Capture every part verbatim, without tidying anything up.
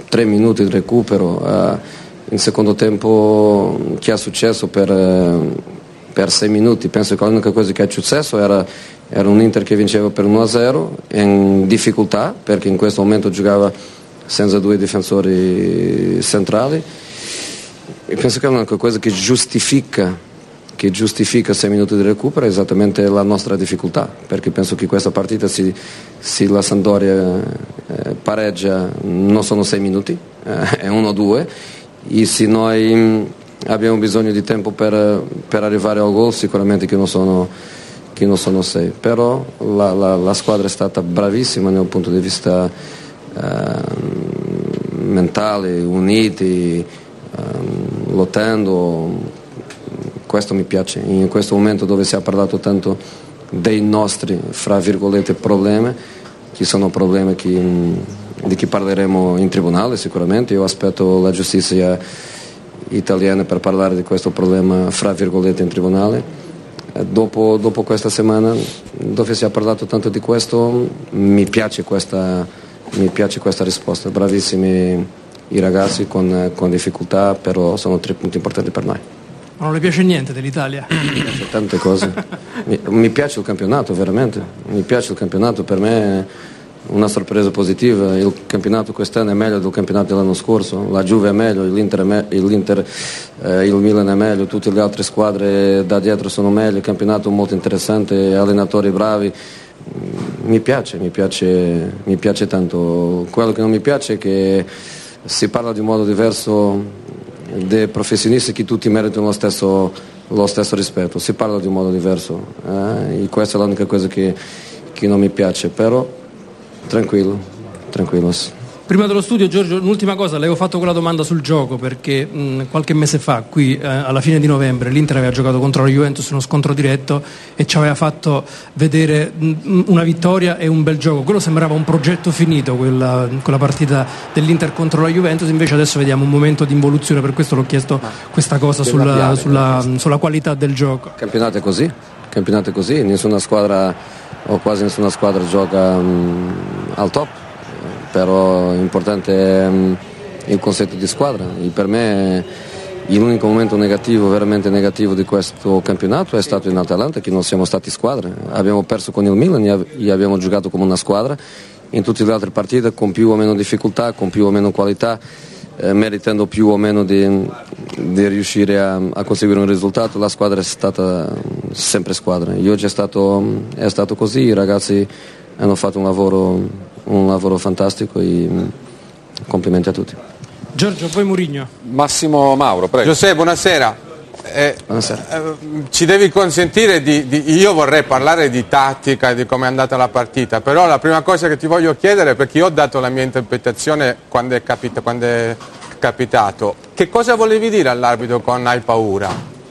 tre minuti di recupero, uh, in secondo tempo che è successo per, uh, per sei minuti. Penso che l'unica cosa che è successo era, era un Inter che vinceva per uno a zero in difficoltà, perché in questo momento giocava senza due difensori centrali, e penso che è l'unica cosa che giustifica che giustifica sei minuti di recupero è esattamente la nostra difficoltà, perché penso che questa partita, se, se la Sampdoria eh, pareggia, non sono sei minuti, eh, è uno o due, e se noi abbiamo bisogno di tempo per, per arrivare al gol, sicuramente che non sono, che non sono sei, però la, la, la squadra è stata bravissima dal punto di vista eh, mentale, uniti, eh, lottando. Questo mi piace, in questo momento dove si è parlato tanto dei nostri, fra virgolette, problemi, che sono problemi che, di cui parleremo in tribunale sicuramente. Io aspetto la giustizia italiana per parlare di questo problema, fra virgolette, in tribunale. Dopo, dopo questa settimana dove si è parlato tanto di questo, mi piace questa, mi piace questa risposta. Bravissimi i ragazzi con, con difficoltà, però sono tre punti importanti per noi. Ma non le piace niente dell'Italia? Mi piace tante cose, mi, mi piace il campionato, veramente, mi piace il campionato, per me è una sorpresa positiva. Il campionato quest'anno è meglio del campionato dell'anno scorso, la Juve è meglio, l'Inter, è me, l'Inter eh, il Milan è meglio, tutte le altre squadre da dietro sono meglio, il campionato è molto interessante, allenatori bravi, mi piace, mi piace, mi piace tanto. Quello che non mi piace è che si parla di un modo diverso dei professionisti, che tutti meritano lo stesso, lo stesso rispetto, si parla di un modo diverso, eh? E questa è l'unica cosa che, che non mi piace, però tranquillo, tranquillo. Prima dello studio, Giorgio, un'ultima cosa, le avevo fatto quella domanda sul gioco perché mh, qualche mese fa, qui eh, alla fine di novembre, l'Inter aveva giocato contro la Juventus in uno scontro diretto e ci aveva fatto vedere mh, una vittoria e un bel gioco. Quello sembrava un progetto finito, quella, quella partita dell'Inter contro la Juventus, invece adesso vediamo un momento di involuzione, per questo l'ho chiesto questa cosa sulla, sulla, sulla qualità del gioco. Il campionato è così, il campionato è così, nessuna squadra o quasi nessuna squadra gioca mh, al top. Però importante è um, il concetto di squadra, e per me l'unico momento negativo, veramente negativo di questo campionato è stato in Atalanta, che non siamo stati squadra, abbiamo perso con il Milan e abbiamo giocato come una squadra, in tutte le altre partite con più o meno difficoltà, con più o meno qualità, eh, meritando più o meno di, di riuscire a, a conseguire un risultato. La squadra è stata sempre squadra, e oggi è stato, è stato così, i ragazzi hanno fatto un lavoro un lavoro fantastico e complimenti a tutti. Giorgio, poi Mourinho. Massimo Mauro, prego. Giuseppe, buonasera. Eh, buonasera. Eh, ci devi consentire di, di io vorrei parlare di tattica e di come è andata la partita, però la prima cosa che ti voglio chiedere, perché io ho dato la mia interpretazione quando è, capita, quando è capitato, che cosa volevi dire all'arbitro con hai paura?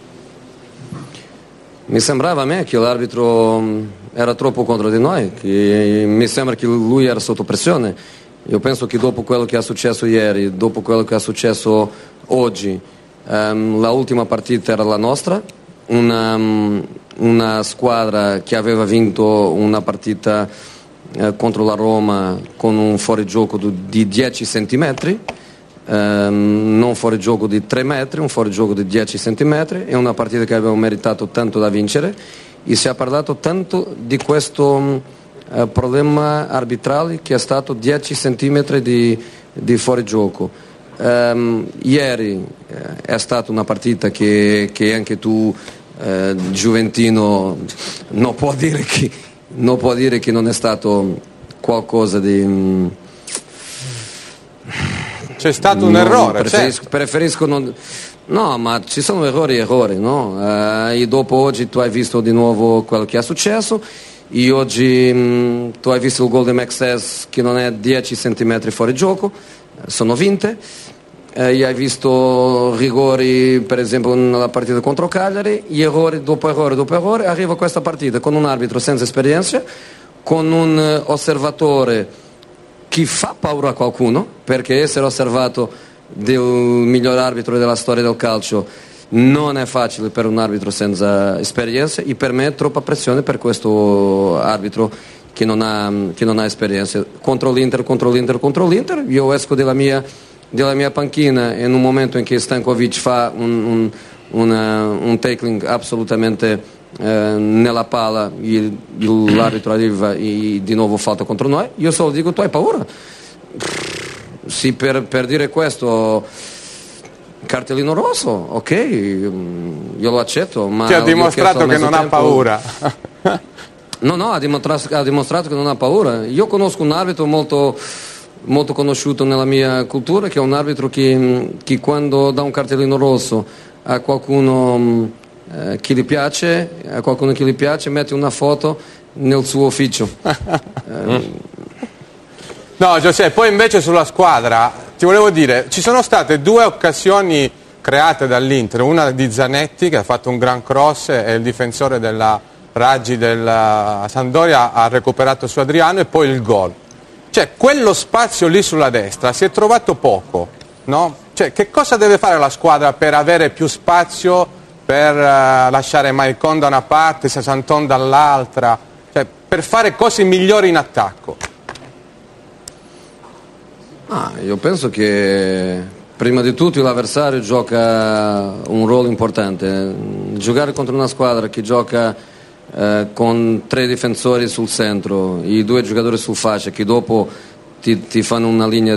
Mi sembrava a me che l'arbitro era troppo contro di noi, che mi sembra che lui era sotto pressione. Io penso che dopo quello che è successo ieri, dopo quello che è successo oggi, um, la ultima partita era la nostra, una, um, una squadra che aveva vinto una partita uh, contro la Roma con un fuorigioco di dieci centimetri, um, non fuorigioco di tre metri, un fuorigioco di dieci centimetri, è una partita che abbiamo meritato tanto da vincere. E si è parlato tanto di questo eh, problema arbitrale che è stato dieci centimetri di, di fuorigioco. Um, ieri eh, è stata una partita che, che anche tu, eh, giuventino, non può dire che non può dire che non è stato qualcosa di... Mm, c'è stato un errore, preferisco, certo. preferisco non... No, ma ci sono errori e errori, no? Uh, e dopo oggi tu hai visto di nuovo quello che è successo, e oggi mh, tu hai visto il gol di Maxes che non è dieci centimetri fuori gioco, sono vinte, uh, e hai visto rigori per esempio nella partita contro Cagliari, e errori dopo errore dopo errore, arriva questa partita con un arbitro senza esperienza, con un osservatore che fa paura a qualcuno, perché essere osservato del miglior arbitro della storia del calcio non è facile per un arbitro senza esperienza, e per me è troppa pressione per questo arbitro che non ha, che non ha esperienza. Contro l'Inter, contro l'Inter, contro l'Inter, io esco dalla mia, dalla mia panchina in un momento in cui Stankovic fa un, un, una, un tackling assolutamente eh, nella palla, il, l'arbitro arriva e di nuovo falta contro noi, io solo dico tu hai paura? Sì, per, per dire questo cartellino rosso, ok, io lo accetto, ma ti ha dimostrato che non tempo... ha paura. No, no, ha dimostrato, ha dimostrato che non ha paura. Io conosco un arbitro molto, molto conosciuto nella mia cultura, che è un arbitro che, che quando dà un cartellino rosso a qualcuno eh, che gli piace, a qualcuno che gli piace, mette una foto nel suo ufficio. eh, No, Giuseppe, poi invece sulla squadra, ti volevo dire, ci sono state due occasioni create dall'Inter, una di Zanetti che ha fatto un gran cross e il difensore della Raggi della Sampdoria ha recuperato su Adriano, e poi il gol. Cioè, quello spazio lì sulla destra si è trovato poco, no? Cioè, che cosa deve fare la squadra per avere più spazio, per uh, lasciare Maicon da una parte, Santon dall'altra, cioè, per fare cose migliori in attacco? Ah, io penso che prima di tutto l'avversario gioca un ruolo importante. Giocare contro una squadra che gioca eh, con tre difensori sul centro, i due giocatori sul fascia, che dopo ti, ti fanno una linea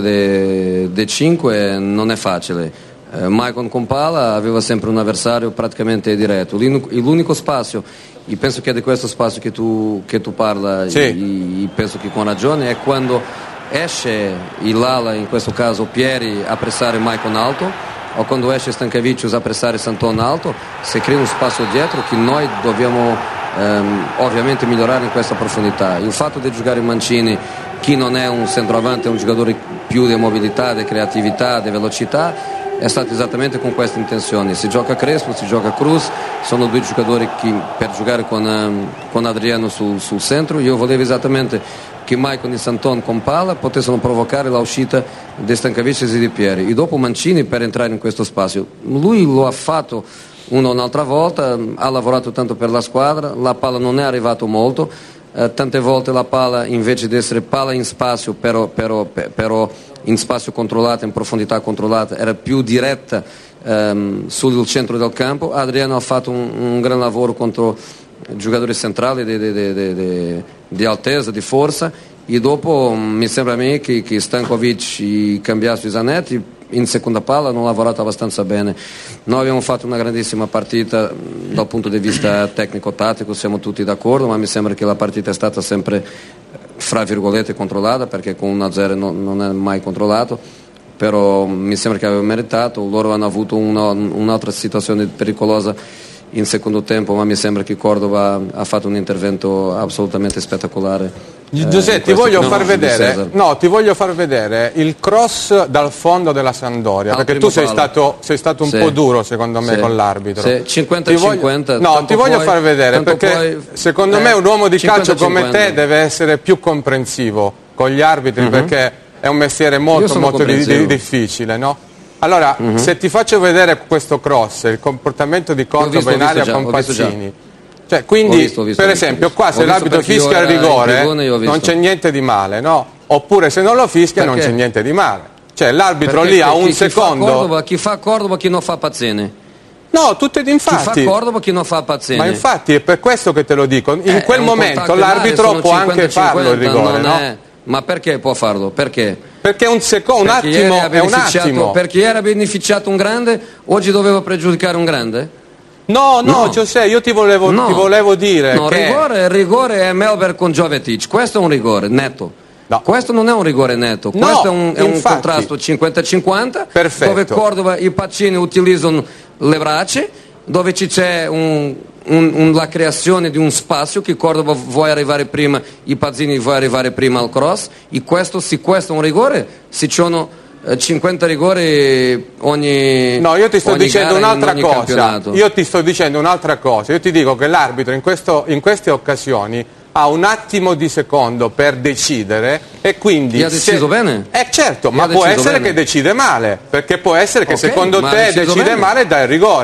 di cinque, non è facile. Eh, Maicon con palla aveva sempre un avversario praticamente diretto. L'unico spazio, io penso che è di questo spazio che tu, che tu parla, sì. io penso che con ragione, è quando esce l'ala, in questo caso Pieri, a pressare Maicon alto, o quando esce Stankovic a pressare Santon alto, si crea uno spazio dietro che noi dobbiamo ehm, ovviamente migliorare in questa profondità. Il fatto di giocare Mancini, che non è un centroavanti, è un giocatore più di mobilità, di creatività, di velocità, è stato esattamente con queste intenzioni. Si gioca Crespo, si gioca Cruz, sono due giocatori che per giocare con, um, con Adriano sul, sul centro. Io volevo esattamente che Maicon e Santon con palla potessero provocare l'uscita di Stankovic e di Pieri, e dopo Mancini per entrare in questo spazio. Lui lo ha fatto una o un'altra volta, ha lavorato tanto per la squadra, la palla non è arrivata molto, eh, tante volte la palla invece di essere palla in spazio però, però, però in spazio controllato, in profondità controllata, era più diretta ehm, sul centro del campo. Adriano ha fatto un, un gran lavoro contro giocatori centrali di, di, di, di, di altezza, di forza, e dopo mi sembra a me che, che Stankovic cambiasse Zanetti in seconda palla, hanno lavorato abbastanza bene. Noi abbiamo fatto una grandissima partita dal punto di vista tecnico-tattico, siamo tutti d'accordo, ma mi sembra che la partita è stata sempre fra virgolette controllata, perché con uno a zero non, non è mai controllato, però mi sembra che aveva meritato. Loro hanno avuto una, un'altra situazione pericolosa in secondo tempo, ma mi sembra che Cordova ha fatto un intervento assolutamente spettacolare. Giuseppe, eh, ti voglio far vedere no, ti voglio far vedere il cross dal fondo della Sampdoria, al perché tu sei stato, sei stato un sì. po' duro secondo me sì. con l'arbitro. Sì. cinquanta cinquanta. No, ti voglio poi, far vedere perché poi, secondo eh, me un uomo di calcio come te deve essere più comprensivo con gli arbitri, mm-hmm. perché è un mestiere molto molto di, di, difficile, no? Allora, mm-hmm. se ti faccio vedere questo cross, il comportamento di Cordova in area con Pazzini, cioè, quindi ho visto, ho visto, per esempio qua se l'arbitro fischia il rigore non c'è niente di male, no? Oppure se non lo fischia perché? Non c'è niente di male. Cioè l'arbitro lì ha un chi, secondo. Chi fa, Cordova, chi fa Cordova, chi non fa Pazzini? No, tutte infatti. Chi fa Cordova, chi non fa Pazzini? Ma infatti è per questo che te lo dico. In eh, quel momento l'arbitro può anche farlo il rigore, no? È... Ma perché può farlo? Perché? Perché un secondo, un attimo, è un attimo. Perché era beneficiato un grande, oggi doveva pregiudicare un grande? No, no, no. Giuseppe, io ti volevo, no. ti volevo dire no, che... rigore, rigore è Melber con Jovetic, questo è un rigore netto. No. Questo non è un rigore netto, no, questo è un, è un contrasto cinquanta cinquanta, dove Cordova e Pazzini utilizzano le braccia, dove ci c'è un, un, un, la creazione di un spazio che Cordova vuole arrivare prima, i Pazzini vuole arrivare prima al cross, e questo, se questo è un rigore, si sono cinquanta rigori ogni no io ti sto dicendo un'altra cosa campionato. Io ti sto dicendo un'altra cosa io ti dico che l'arbitro in, questo, in queste occasioni ha un attimo di secondo per decidere, e quindi ha deciso se... bene eh certo, ma può essere bene. Che decide male, perché può essere che okay, secondo te decide bene. Male e dà il rigore,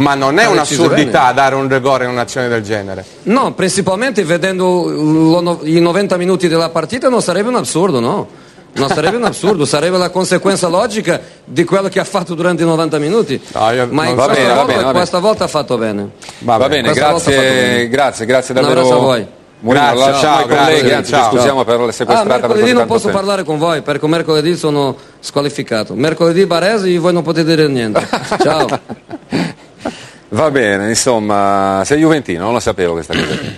ma non è un'assurdità dare un rigore in un'azione del genere. No, principalmente vedendo lo, i novanta minuti della partita non sarebbe un assurdo, no? Non sarebbe un assurdo, sarebbe la conseguenza logica di quello che ha fatto durante i novanta minuti. No, io ma in va questa, bene, volta, va bene, questa volta ha fatto bene. Va, va bene, grazie, bene. grazie, grazie davvero. Un abbraccio a voi. Murino, Grazie, ciao, ciao, grazie, colleghi, anzi ciao. ci scusiamo per le sequestrate. Ah, mercoledì non posso tempo. parlare con voi perché mercoledì sono squalificato. Mercoledì Baresi voi non potete dire niente. Ciao. Va bene, insomma, sei juventino, non lo sapevo questa cosa.